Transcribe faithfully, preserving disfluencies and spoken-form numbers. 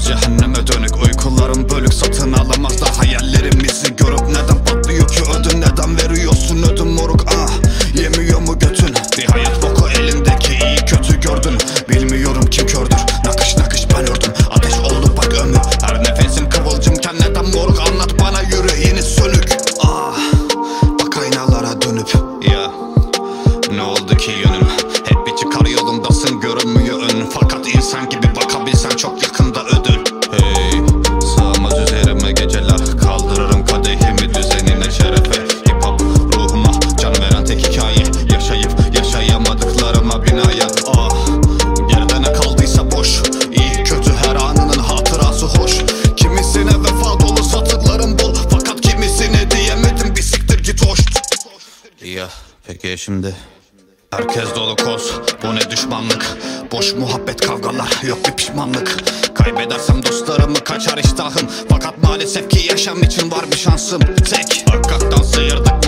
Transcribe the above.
cehenneme dönük, uykularım bölük, satın alamaz da hayallerimizi görüp. Neden patlıyor ki ödün, neden veriyorsun ödün moruk? Ah, yemiyor mu götün? Bir hayat boku elindeki, iyi kötü gördün. Bilmiyorum kim kördür, nakış nakış ben ördüm. Ateş oldu bak ömür, her nefesim kıvılcımken neden moruk? Anlat bana, yüreğini sönük. Ah, bak aynalara dönüp. Ya ne oldu ki yönüm? Hep bir çıkar yolundasın, görünmüyor önün. Fakat insan gibi bakabilsen çok yakında ödül. Hey, sığmaz üzerime geceler, kaldırırım kadehimi düzenine şerefe. Hip hop ruhuma can veren tek hikaye, yaşayıp yaşayamadıklarıma binaya. Ah, geride ne kaldıysa boş, iyi kötü her anının hatırası hoş. Kimisine vefa dolu satırlarım bol, fakat kimisine diyemedim bir siktir git hoş. Ya peki şimdi herkes dolu koz, bu ne düşmanlık? Boş muhabbet, kavgalar, yok bir pişmanlık. Kaybedersem dostlarımı kaçar iştahım, fakat maalesef ki yaşam için var bir şansım tek. Hakikaten sıyırdık